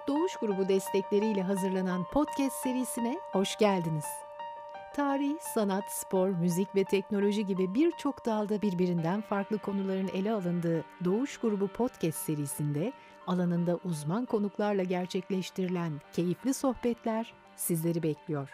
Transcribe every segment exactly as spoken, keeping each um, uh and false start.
Doğuş Grubu destekleriyle hazırlanan podcast serisine hoş geldiniz. Tarih, sanat, spor, müzik ve teknoloji gibi birçok dalda birbirinden farklı konuların ele alındığı Doğuş Grubu podcast serisinde alanında uzman konuklarla gerçekleştirilen keyifli sohbetler sizleri bekliyor.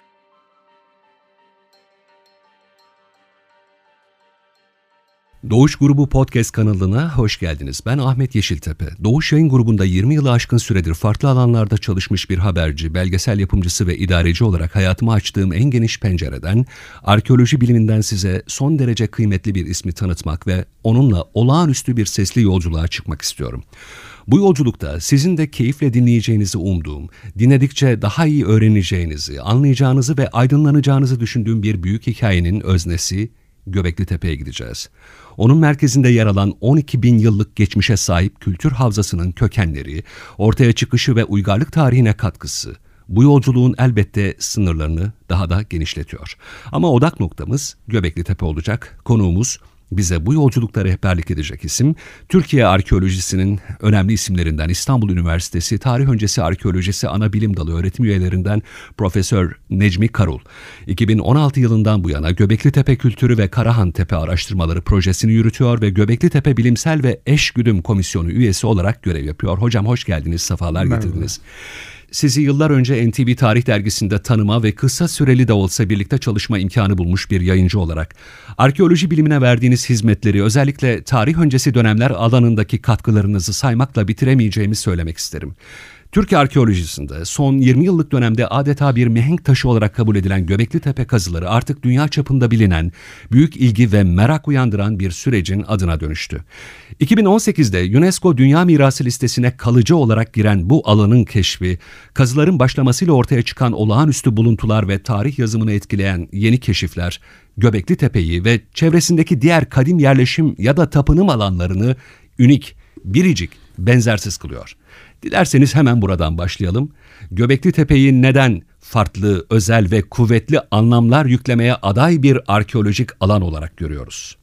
Doğuş Grubu Podcast kanalına hoş geldiniz. Ben Ahmet Yeşiltepe. Doğuş Yayın Grubu'nda yirmi yılı aşkın süredir farklı alanlarda çalışmış bir haberci, belgesel yapımcısı ve idareci olarak hayatıma açtığım en geniş pencereden, arkeoloji biliminden size son derece kıymetli bir ismi tanıtmak ve onunla olağanüstü bir sesli yolculuğa çıkmak istiyorum. Bu yolculukta sizin de keyifle dinleyeceğinizi umduğum, dinledikçe daha iyi öğreneceğinizi, anlayacağınızı ve aydınlanacağınızı düşündüğüm bir büyük hikayenin öznesi Göbekli Tepe'ye gideceğiz. Onun merkezinde yer alan on iki bin yıllık geçmişe sahip kültür havzasının kökenleri, ortaya çıkışı ve uygarlık tarihine katkısı, bu yolculuğun elbette sınırlarını daha da genişletiyor. Ama odak noktamız Göbekli Tepe olacak. Konuğumuz, bize bu yolculukta rehberlik edecek isim, Türkiye arkeolojisinin önemli isimlerinden İstanbul Üniversitesi Tarih Öncesi Arkeolojisi Anabilim Dalı öğretim üyelerinden Profesör Necmi Karul. iki bin on altı yılından bu yana Göbekli Tepe Kültürü ve Karahan Tepe Araştırmaları projesini yürütüyor ve Göbekli Tepe Bilimsel ve Eşgüdüm Komisyonu üyesi olarak görev yapıyor. Hocam hoş geldiniz, sefalar getirdiniz. Sizi yıllar önce N T V Tarih Dergisi'nde tanıma ve kısa süreli de olsa birlikte çalışma imkanı bulmuş bir yayıncı olarak arkeoloji bilimine verdiğiniz hizmetleri, özellikle tarih öncesi dönemler alanındaki katkılarınızı saymakla bitiremeyeceğimi söylemek isterim. Türkiye arkeolojisinde son yirmi yıllık dönemde adeta bir mihenk taşı olarak kabul edilen Göbekli Tepe kazıları artık dünya çapında bilinen, büyük ilgi ve merak uyandıran bir sürecin adına dönüştü. iki bin on sekizde UNESCO Dünya Mirası listesine kalıcı olarak giren bu alanın keşfi, kazıların başlamasıyla ortaya çıkan olağanüstü buluntular ve tarih yazımını etkileyen yeni keşifler, Göbekli Tepe'yi ve çevresindeki diğer kadim yerleşim ya da tapınım alanlarını ünik, biricik, benzersiz kılıyor. Dilerseniz hemen buradan başlayalım. Göbekli Tepe'yi neden farklı, özel ve kuvvetli anlamlar yüklemeye aday bir arkeolojik alan olarak görüyoruz?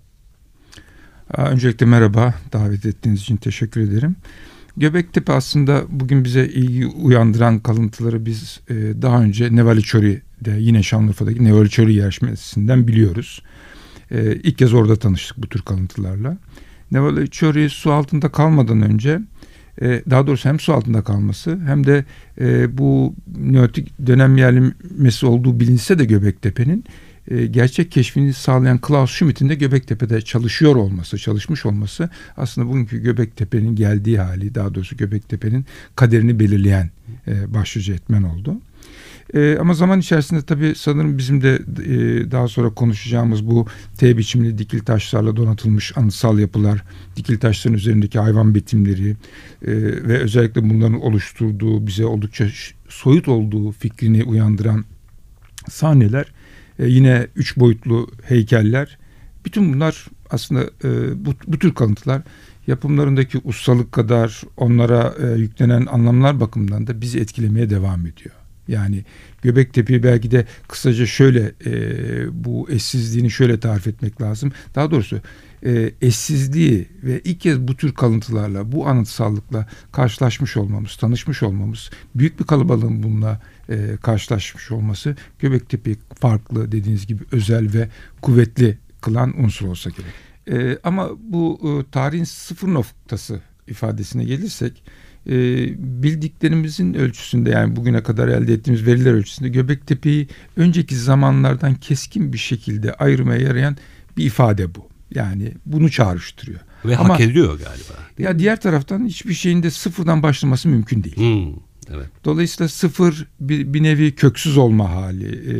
Öncelikle merhaba, davet ettiğiniz için teşekkür ederim. Göbektepe aslında bugün bize ilgi uyandıran kalıntıları biz daha önce Nevaliçori'de, yine Şanlıurfa'daki Nevaliçori yerleşmesinden biliyoruz. İlk kez orada tanıştık bu tür kalıntılarla. Nevaliçori su altında kalmadan önce, daha doğrusu hem su altında kalması hem de e, bu Neolitik dönem yerleşmesi olduğu bilinse de Göbektepe'nin e, gerçek keşfini sağlayan Klaus Schmidt'in de Göbektepe'de çalışıyor olması, çalışmış olması aslında bugünkü Göbektepe'nin geldiği hali, daha doğrusu Göbektepe'nin kaderini belirleyen e, başlıca etmen oldu. Ee, ama zaman içerisinde tabii sanırım bizim de e, daha sonra konuşacağımız bu T biçimli dikili taşlarla donatılmış anıtsal yapılar, dikili taşların üzerindeki hayvan betimleri e, ve özellikle bunların oluşturduğu, bize oldukça soyut olduğu fikrini uyandıran sahneler, e, yine üç boyutlu heykeller, bütün bunlar aslında e, bu, bu tür kalıntılar yapımlarındaki ustalık kadar onlara e, yüklenen anlamlar bakımından da bizi etkilemeye devam ediyor. Yani Göbektepe'yi belki de kısaca şöyle e, bu eşsizliğini şöyle tarif etmek lazım. Daha doğrusu e, eşsizliği ve ilk kez bu tür kalıntılarla, bu anıtsallıkla karşılaşmış olmamız, tanışmış olmamız, büyük bir kalabalığın bununla e, karşılaşmış olması Göbektepe'yi farklı, dediğiniz gibi özel ve kuvvetli kılan unsur olsa gerek. E, ama bu e, tarihin sıfır noktası ifadesine gelirsek, E, bildiklerimizin ölçüsünde, yani bugüne kadar elde ettiğimiz veriler ölçüsünde Göbektepe'yi önceki zamanlardan keskin bir şekilde ayırmaya yarayan bir ifade bu. Yani bunu çağrıştırıyor. Ve Ama, hak ediyor galiba. Ya diğer taraftan hiçbir şeyin de sıfırdan başlaması mümkün değil. Hmm, evet. Dolayısıyla sıfır bir, bir nevi köksüz olma hali. E,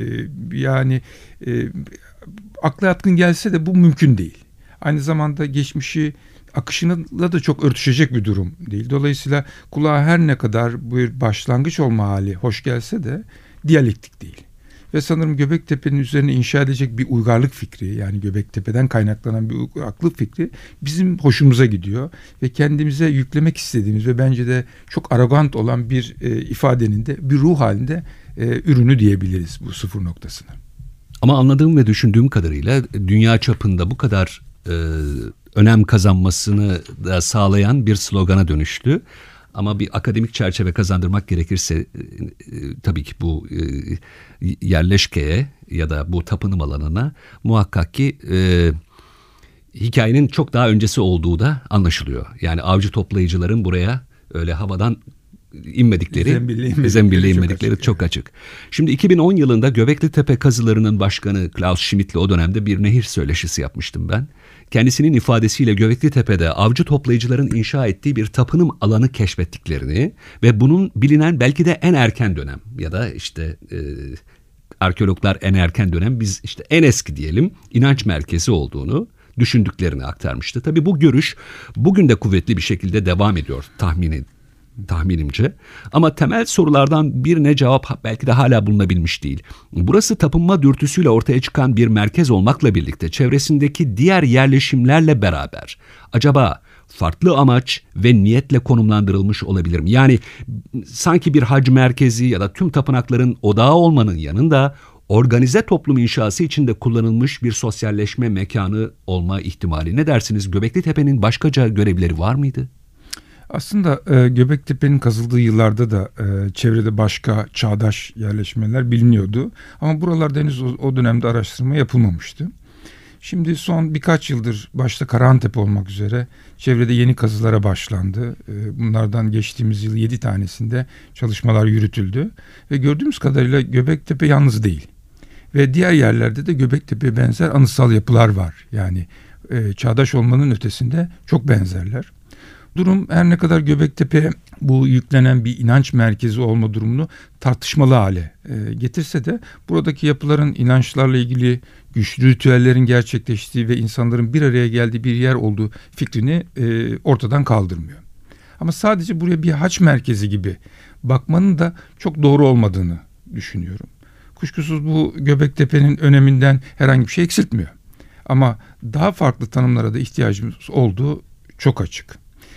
yani e, akla yatkın gelse de bu mümkün değil. Aynı zamanda geçmişi akışıyla da çok örtüşecek bir durum değil. Dolayısıyla kulağa her ne kadar bir başlangıç olma hali hoş gelse de diyalektik değil. Ve sanırım Göbektepe'nin üzerine inşa edecek bir uygarlık fikri, yani Göbektepe'den kaynaklanan bir uygarlık fikri bizim hoşumuza gidiyor. Ve kendimize yüklemek istediğimiz ve bence de çok arrogant olan bir e, ifadenin de bir ruh halinde e, ürünü diyebiliriz bu sıfır noktasına. Ama anladığım ve düşündüğüm kadarıyla dünya çapında bu kadar e, önem kazanmasını da sağlayan bir slogana dönüştü. Ama bir akademik çerçeve kazandırmak gerekirse e, e, tabii ki bu e, yerleşkeye ya da bu tapınım alanına muhakkak ki e, hikayenin çok daha öncesi olduğu da anlaşılıyor. Yani avcı toplayıcıların buraya öyle havadan inmedikleri, zembille inmedikleri, zembille inmedikleri çok, çok açık, açık. Şimdi iki bin on yılında Göbekli Tepe kazılarının başkanı Klaus Schmidt'le o dönemde bir nehir söyleşisi yapmıştım ben. Kendisinin ifadesiyle Göbekli Tepe'de avcı toplayıcıların inşa ettiği bir tapınım alanı keşfettiklerini ve bunun bilinen belki de en erken dönem ya da işte e, arkeologlar en erken dönem, biz işte en eski diyelim, inanç merkezi olduğunu düşündüklerini aktarmıştı. Tabii bu görüş bugün de kuvvetli bir şekilde devam ediyor tahmini, tahminimce. Ama temel sorulardan birine cevap belki de hala bulunabilmiş değil. Burası tapınma dürtüsüyle ortaya çıkan bir merkez olmakla birlikte çevresindeki diğer yerleşimlerle beraber acaba farklı amaç ve niyetle konumlandırılmış olabilir mi? Yani sanki bir hac merkezi ya da tüm tapınakların odağı olmanın yanında organize toplum inşası içinde kullanılmış bir sosyalleşme mekanı olma ihtimali. Ne dersiniz? Göbekli Tepe'nin başkaca görevleri var mıydı? Aslında e, Göbektepe'nin kazıldığı yıllarda da e, çevrede başka çağdaş yerleşmeler biliniyordu. Ama buralarda henüz o, o dönemde araştırma yapılmamıştı. Şimdi son birkaç yıldır başta Karahantepe olmak üzere çevrede yeni kazılara başlandı. E, bunlardan geçtiğimiz yıl yedi tanesinde çalışmalar yürütüldü. Ve gördüğümüz kadarıyla Göbektepe yalnız değil. Ve diğer yerlerde de Göbektepe'ye benzer anıtsal yapılar var. Yani e, çağdaş olmanın ötesinde çok benzerler. Durum her ne kadar Göbektepe bu yüklenen bir inanç merkezi olma durumunu tartışmalı hale e, getirse de buradaki yapıların inançlarla ilgili güçlü ritüellerin gerçekleştiği ve insanların bir araya geldiği bir yer olduğu fikrini e, ortadan kaldırmıyor. Ama sadece buraya bir haç merkezi gibi bakmanın da çok doğru olmadığını düşünüyorum. Kuşkusuz bu Göbektepe'nin öneminden herhangi bir şey eksiltmiyor. Ama daha farklı tanımlara da ihtiyacımız olduğu çok açık.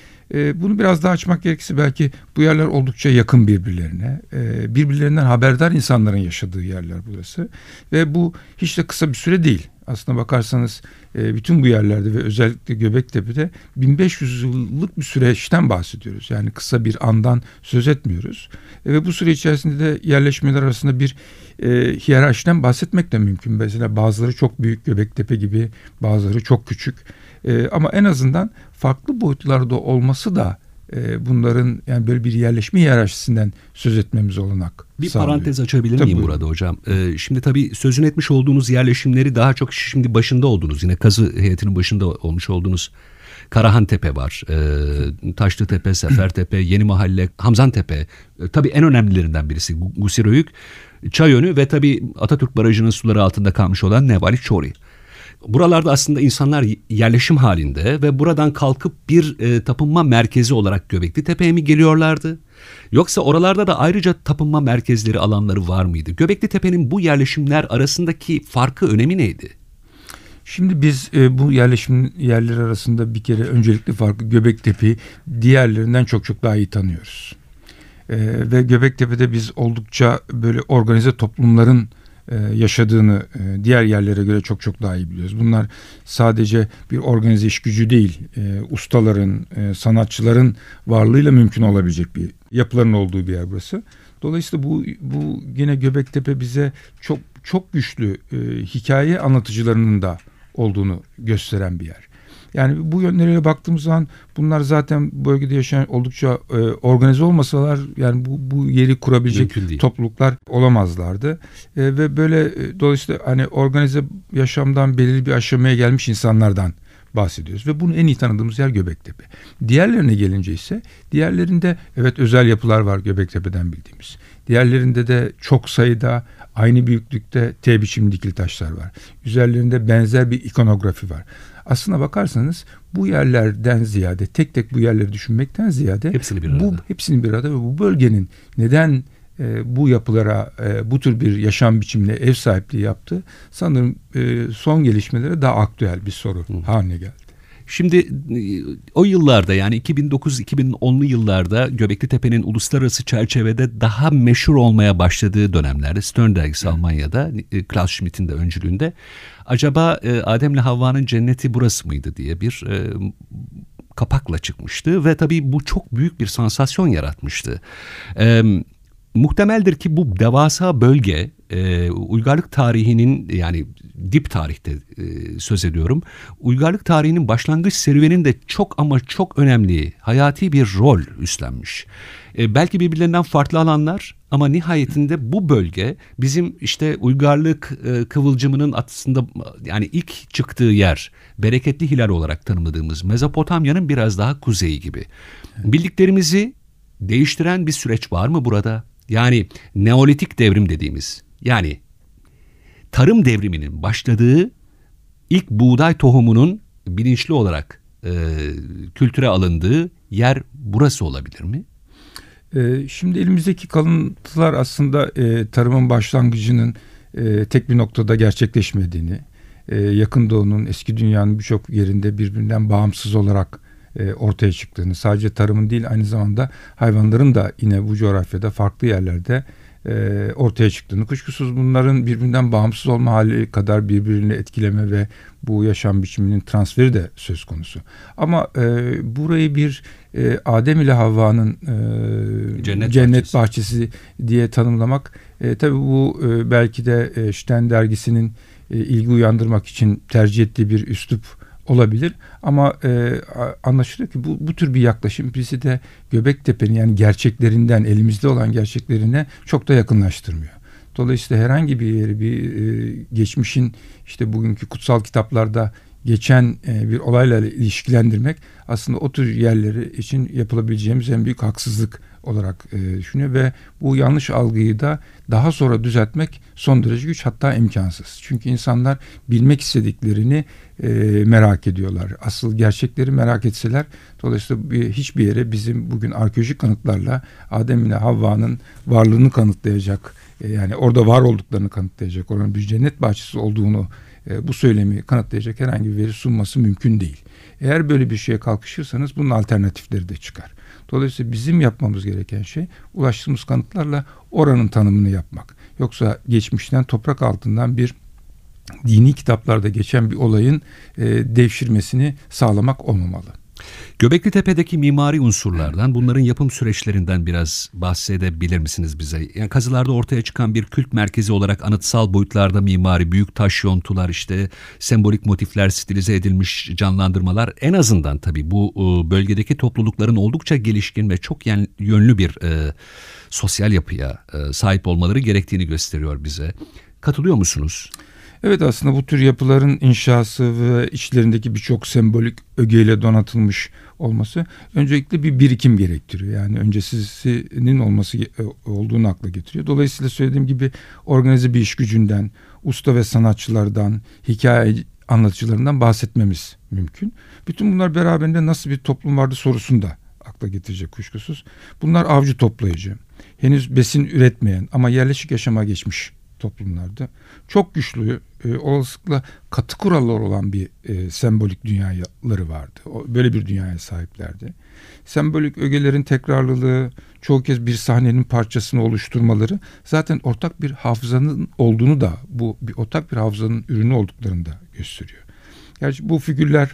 Bunu biraz daha açmak gerekirse belki bu yerler oldukça yakın birbirlerine. Birbirlerinden haberdar insanların yaşadığı yerler burası. Ve bu hiç de kısa bir süre değil. Aslına bakarsanız bütün bu yerlerde ve özellikle Göbektepe'de bin beş yüz yıllık bir süreçten bahsediyoruz. Yani kısa bir andan söz etmiyoruz. Ve bu süre içerisinde de yerleşmeler arasında bir e, hiyerarşiden bahsetmek de mümkün. Mesela bazıları çok büyük, Göbektepe gibi, bazıları çok küçük. E, ama en azından farklı boyutlarda olması da e, bunların yani böyle bir yerleşme hiyerarşisinden söz etmemiz olanak bir sağlıyor. Parantez açabilir Tabii, miyim buyurun. burada hocam? Ee, şimdi tabii sözünü etmiş olduğunuz yerleşimleri daha çok şimdi başında olduğunuz, yine kazı heyetinin başında olmuş olduğunuz Karahantepe var, e, Taşlıtepe, Sefertepe, Yeni Mahalle, Hamzantepe. E, tabii en önemlilerinden birisi Gusiröyük, Çayönü ve tabii Atatürk Barajı'nın suları altında kalmış olan Nevali Çori. Buralarda aslında insanlar yerleşim halinde ve buradan kalkıp bir e, tapınma merkezi olarak Göbekli Tepe'ye mi geliyorlardı? Yoksa oralarda da ayrıca tapınma merkezleri, alanları var mıydı? Göbekli Tepe'nin bu yerleşimler arasındaki farkı, önemi neydi? Şimdi biz e, bu yerleşim yerleri arasında bir kere öncelikli farkı, Göbektepe'yi diğerlerinden çok çok daha iyi tanıyoruz. E, ve Göbektepe'de biz oldukça böyle organize toplumların e, yaşadığını e, diğer yerlere göre çok çok daha iyi biliyoruz. Bunlar sadece bir organize iş gücü değil, e, ustaların, e, sanatçıların varlığıyla mümkün olabilecek bir yapıların olduğu bir yer burası. Dolayısıyla bu bu yine Göbektepe bize çok çok güçlü e, hikaye anlatıcılarının da olduğunu gösteren bir yer. Yani bu yönleriyle baktığımız zaman bunlar zaten bölgede yaşayan oldukça e, organize olmasalar yani bu bu yeri kurabilecek topluluklar olamazlardı. E, ve böyle e, dolayısıyla hani organize yaşamdan belirli bir aşamaya gelmiş insanlardan bahsediyoruz ve bunu en iyi tanıdığımız yer Göbektepe. Diğerlerine gelince ise diğerlerinde evet özel yapılar var Göbektepe'den bildiğimiz. Diğerlerinde de çok sayıda aynı büyüklükte T biçimli dikili taşlar var. Üzerlerinde benzer bir ikonografi var. Aslına bakarsanız bu yerlerden ziyade tek tek bu yerleri düşünmekten ziyade hepsini bir arada. Bu hepsini bir arada ve bu bölgenin neden e, bu yapılara e, bu tür bir yaşam biçimine ev sahipliği yaptı sanırım e, son gelişmelere daha aktüel bir soru Hı. haline geldi. Şimdi o yıllarda yani iki bin dokuz iki bin onlu yıllarda Göbekli Tepe'nin uluslararası çerçevede daha meşhur olmaya başladığı dönemlerde Stern dergisi evet. Almanya'da Klaus Schmidt'in de öncülüğünde acaba Adem'le Havva'nın cenneti burası mıydı diye bir kapakla çıkmıştı ve tabii bu çok büyük bir sansasyon yaratmıştı. Ee, muhtemeldir ki bu devasa bölge e, uygarlık tarihinin, yani dip tarihte e, söz ediyorum, uygarlık tarihinin başlangıç serüveninde çok ama çok önemli, hayati bir rol üstlenmiş. E, belki birbirlerinden farklı alanlar ama nihayetinde bu bölge bizim işte uygarlık e, kıvılcımının aslında yani ilk çıktığı yer, bereketli hilal olarak tanımladığımız Mezopotamya'nın biraz daha kuzeyi gibi. Bildiklerimizi değiştiren bir süreç var mı burada? Yani Neolitik devrim dediğimiz, yani tarım devriminin başladığı, ilk buğday tohumunun bilinçli olarak e, kültüre alındığı yer burası olabilir mi? E, şimdi elimizdeki kalıntılar aslında e, tarımın başlangıcının e, tek bir noktada gerçekleşmediğini, e, Yakın Doğu'nun, eski dünyanın birçok yerinde birbirinden bağımsız olarak e, ortaya çıktığını, sadece tarımın değil aynı zamanda hayvanların da yine bu coğrafyada farklı yerlerde e, ortaya çıktığını, kuşkusuz bunların birbirinden bağımsız olma hali kadar birbirini etkileme ve bu yaşam biçiminin transferi de söz konusu. Ama e, burayı bir e, Adem ile Havva'nın e, cennet, cennet bahçesi. bahçesi diye tanımlamak, e, tabii bu e, belki de e, Stern dergisinin e, ilgi uyandırmak için tercih ettiği bir üslup olabilir. Ama e, anlaşılıyor ki bu, bu tür bir yaklaşım bizi de Göbektepe'nin, yani gerçeklerinden, elimizde olan gerçeklerine çok da yakınlaştırmıyor. Dolayısıyla herhangi bir yeri, bir e, geçmişin işte bugünkü kutsal kitaplarda geçen e, bir olayla ilişkilendirmek aslında o tür yerleri için yapılabileceğimiz en büyük haksızlık olarak e, düşünüyor ve bu yanlış algıyı da daha sonra düzeltmek son derece güç, hatta imkansız. Çünkü insanlar bilmek istediklerini e, merak ediyorlar. Asıl gerçekleri merak etseler, dolayısıyla bir, hiçbir yere bizim bugün arkeolojik kanıtlarla Adem ile Havva'nın varlığını kanıtlayacak, e, yani orada var olduklarını kanıtlayacak, oranın bir cennet bahçesi olduğunu, e, bu söylemi kanıtlayacak herhangi bir veri sunması mümkün değil. Eğer böyle bir şeye kalkışırsanız bunun alternatifleri de çıkar. Dolayısıyla bizim yapmamız gereken şey ulaştığımız kanıtlarla oranın tanımını yapmak. Yoksa geçmişten, toprak altından bir dini kitaplarda geçen bir olayın e, devşirmesini sağlamak olmamalı. Göbekli Tepe'deki mimari unsurlardan, bunların yapım süreçlerinden biraz bahsedebilir misiniz bize? Yani kazılarda ortaya çıkan bir kült merkezi olarak anıtsal boyutlarda mimari, büyük taş yontular, işte sembolik motifler, stilize edilmiş canlandırmalar, en azından tabii bu bölgedeki toplulukların oldukça gelişkin ve çok yönlü bir e, sosyal yapıya e, sahip olmaları gerektiğini gösteriyor bize. Katılıyor musunuz? Evet, aslında bu tür yapıların inşası ve içlerindeki birçok sembolik ögeyle donatılmış olması öncelikle bir birikim gerektiriyor. Yani öncesinin olması olduğunu akla getiriyor. Dolayısıyla söylediğim gibi organize bir iş gücünden, usta ve sanatçılardan, hikaye anlatıcılarından bahsetmemiz mümkün. Bütün bunlar beraberinde nasıl bir toplum vardı sorusunu da akla getirecek kuşkusuz. Bunlar avcı toplayıcı, henüz besin üretmeyen ama yerleşik yaşama geçmiş toplumlarda çok güçlü, e, olasılıkla katı kurallar olan bir e, sembolik dünyaları vardı. O, böyle bir dünyaya sahiplerdi. Sembolik ögelerin tekrarlılığı, çoğu kez bir sahnenin parçasını oluşturmaları zaten ortak bir hafızanın olduğunu da, bu bir ortak bir hafızanın ürünü olduklarını da gösteriyor. Gerçi bu figürler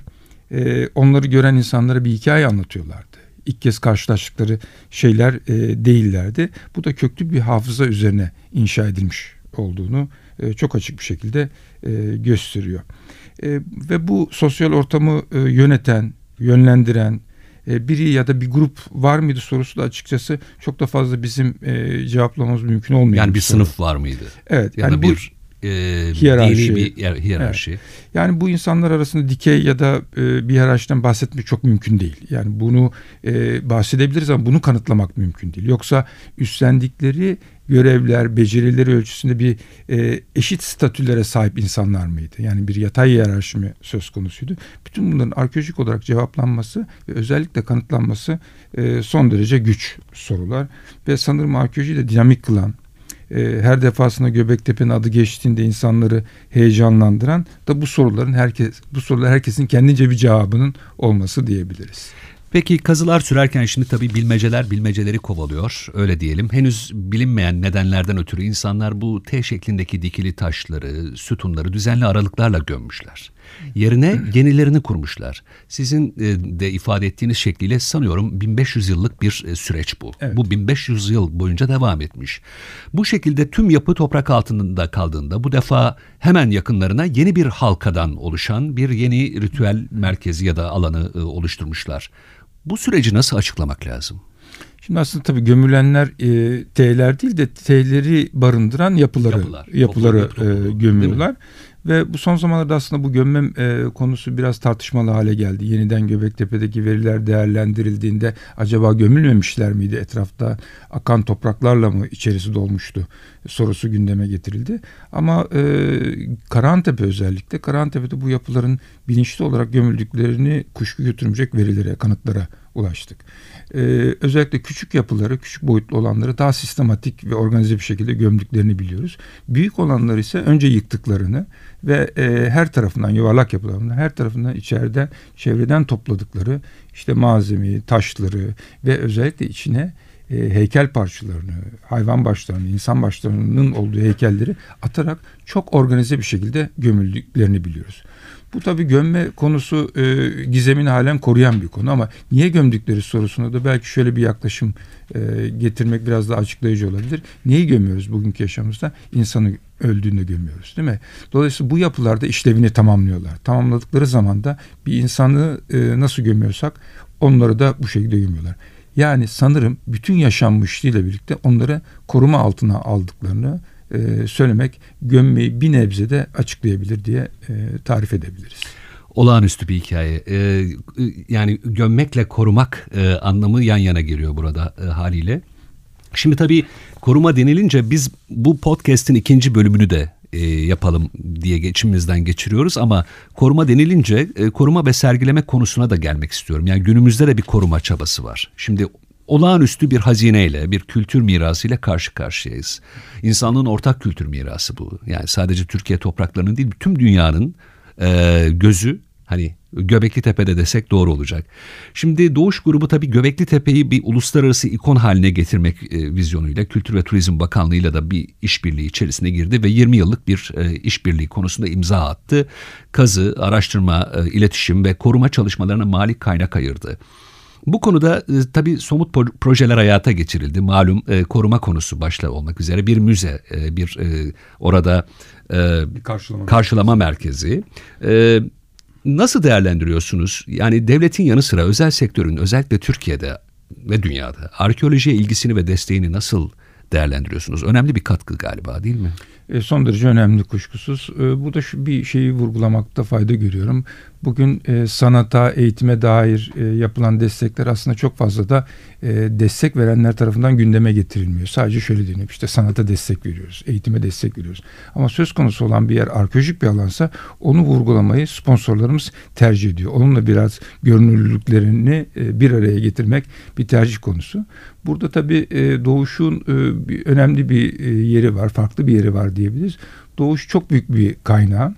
e, onları gören insanlara bir hikaye anlatıyorlardı. İlk kez karşılaştıkları şeyler e, değillerdi. Bu da köklü bir hafıza üzerine inşa edilmiş olduğunu e, çok açık bir şekilde e, gösteriyor. E, ve bu sosyal ortamı e, yöneten, yönlendiren e, biri ya da bir grup var mıydı sorusu da açıkçası çok da fazla bizim e, cevaplamamız mümkün olmuyor. Yani bir sınıf soru var mıydı? Evet. Ya yani da bu bir e, hiyerarşi. dini bir hiyerarşi. Evet. Yani bu insanlar arasında dikey ya da e, bir hiyerarşiden bahsetmek çok mümkün değil. Yani bunu e, bahsedebiliriz ama bunu kanıtlamak mümkün değil. Yoksa üstlendikleri görevler, becerileri ölçüsünde bir e, eşit statülere sahip insanlar mıydı? Yani bir yatay hiyerarşi mi söz konusuydu? Bütün bunların arkeolojik olarak cevaplanması ve özellikle kanıtlanması e, son derece güç sorular. Ve sanırım arkeolojiyi de dinamik kılan, e, her defasında Göbektepe'nin adı geçtiğinde insanları heyecanlandıran da bu soruların herkes, bu sorular herkesin kendince bir cevabının olması diyebiliriz. Peki kazılar sürerken şimdi tabii bilmeceler bilmeceleri kovalıyor, öyle diyelim. Henüz bilinmeyen nedenlerden ötürü insanlar bu T şeklindeki dikili taşları, sütunları düzenli aralıklarla gömmüşler. Yerine yenilerini kurmuşlar. Sizin de ifade ettiğiniz şekliyle sanıyorum bin beş yüz yıllık bir süreç bu. Evet. Bu bin beş yüz yıl boyunca devam etmiş. Bu şekilde tüm yapı toprak altında kaldığında bu defa hemen yakınlarına yeni bir halkadan oluşan bir yeni ritüel merkezi ya da alanı oluşturmuşlar. Bu süreci nasıl açıklamak lazım? Şimdi aslında tabii gömülenler e, T'ler değil de T'leri barındıran yapıları Yapılar, yapıları toplum, e, gömüyorlar. Ve bu son zamanlarda aslında bu gömme e, konusu biraz tartışmalı hale geldi. Yeniden Göbektepe'deki veriler değerlendirildiğinde acaba gömülmemişler miydi? Etrafta akan topraklarla mı içerisi dolmuştu sorusu gündeme getirildi. Ama e, Karahantepe özellikle Karahantepe'de bu yapıların bilinçli olarak gömüldüklerini kuşku götürmeyecek verilere, kanıtlara ulaştık. Ee, özellikle küçük yapıları, küçük boyutlu olanları daha sistematik ve organize bir şekilde gömdüklerini biliyoruz. Büyük olanlar ise önce yıktıklarını ve e, her tarafından, yuvarlak yapılarından her tarafından içeride, çevreden topladıkları işte malzemeyi, taşları ve özellikle içine e, heykel parçalarını, hayvan başlarını, insan başlarının olduğu heykelleri atarak çok organize bir şekilde gömüldüklerini biliyoruz. Bu tabii gömme konusu e, gizemini halen koruyan bir konu ama niye gömdükleri sorusuna da belki şöyle bir yaklaşım e, getirmek biraz daha açıklayıcı olabilir. Neyi gömüyoruz bugünkü yaşamımızda? İnsanı öldüğünde gömüyoruz, değil mi? Dolayısıyla bu yapılarda işlevini tamamlıyorlar. Tamamladıkları zaman da bir insanı e, nasıl gömüyorsak onları da bu şekilde gömüyorlar. Yani sanırım bütün yaşanmışlığıyla birlikte onları koruma altına aldıklarını Ee, söylemek gömmeyi bir nebze de açıklayabilir diye e, tarif edebiliriz. Olağanüstü bir hikaye. Ee, yani gömmekle korumak e, anlamı yan yana geliyor burada e, haliyle. Şimdi tabii koruma denilince biz bu podcast'in ikinci bölümünü de e, yapalım diye geçimizden geçiriyoruz ama koruma denilince e, koruma ve sergileme konusuna da gelmek istiyorum. Yani günümüzde de bir koruma çabası var. Şimdi olağanüstü bir hazineyle, bir kültür mirasıyla karşı karşıyayız. İnsanlığın ortak kültür mirası bu. Yani sadece Türkiye topraklarının değil, tüm dünyanın e, gözü, hani Göbekli Tepe'de desek doğru olacak. Şimdi Doğuş grubu tabii Göbekli Tepe'yi bir uluslararası ikon haline getirmek e, vizyonuyla Kültür ve Turizm Bakanlığı'yla da bir işbirliği içerisine girdi ve yirmi yıllık bir e, işbirliği konusunda imza attı. Kazı, araştırma, e, iletişim ve koruma çalışmalarına mali kaynak ayırdı. Bu konuda e, tabii somut projeler hayata geçirildi. Malum e, koruma konusu başta olmak üzere bir müze, e, bir e, orada e, bir karşılama, karşılama merkezi. E, nasıl değerlendiriyorsunuz? Yani devletin yanı sıra özel sektörün özellikle Türkiye'de ve dünyada arkeolojiye ilgisini ve desteğini nasıl değerlendiriyorsunuz? Önemli bir katkı galiba, değil mi? E, son derece önemli, kuşkusuz. E, burada şu bir şeyi vurgulamakta fayda görüyorum. Bugün e, sanata, eğitime dair e, yapılan destekler aslında çok fazla da e, destek verenler tarafından gündeme getirilmiyor. Sadece şöyle deniyor, işte sanata destek veriyoruz, eğitime destek veriyoruz. Ama söz konusu olan bir yer arkeolojik bir alansa onu vurgulamayı sponsorlarımız tercih ediyor. Onunla biraz görünürlülüklerini e, bir araya getirmek bir tercih konusu. Burada tabii e, Doğuş'un e, bir, önemli bir e, yeri var, farklı bir yeri var diyebiliriz. Doğuş çok büyük bir kaynağı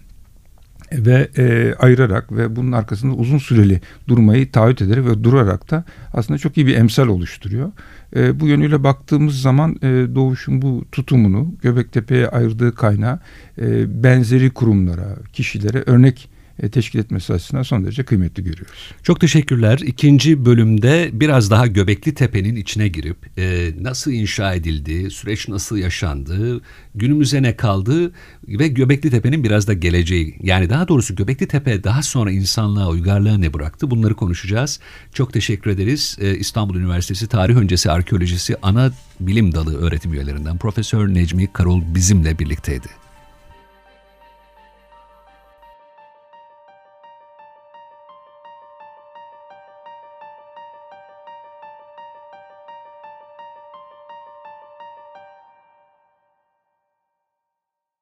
ve e, ayırarak ve bunun arkasında uzun süreli durmayı taahhüt ederek ve durarak da aslında çok iyi bir emsal oluşturuyor. E, bu yönüyle baktığımız zaman e, Doğuş'un bu tutumunu, Göbektepe'ye ayırdığı kaynağı e, benzeri kurumlara, kişilere örnek teşkil etmesi açısından son derece kıymetli görüyoruz. Çok teşekkürler. İkinci bölümde biraz daha Göbekli Tepe'nin içine girip e, nasıl inşa edildi, süreç nasıl yaşandı, günümüze ne kaldı ve Göbekli Tepe'nin biraz da geleceği. Yani daha doğrusu Göbekli Tepe daha sonra insanlığa, uygarlığa ne bıraktı? Bunları konuşacağız. Çok teşekkür ederiz. E, İstanbul Üniversitesi Tarih Öncesi Arkeolojisi Ana Bilim Dalı öğretim üyelerinden Profesör Necmi Karol bizimle birlikteydi.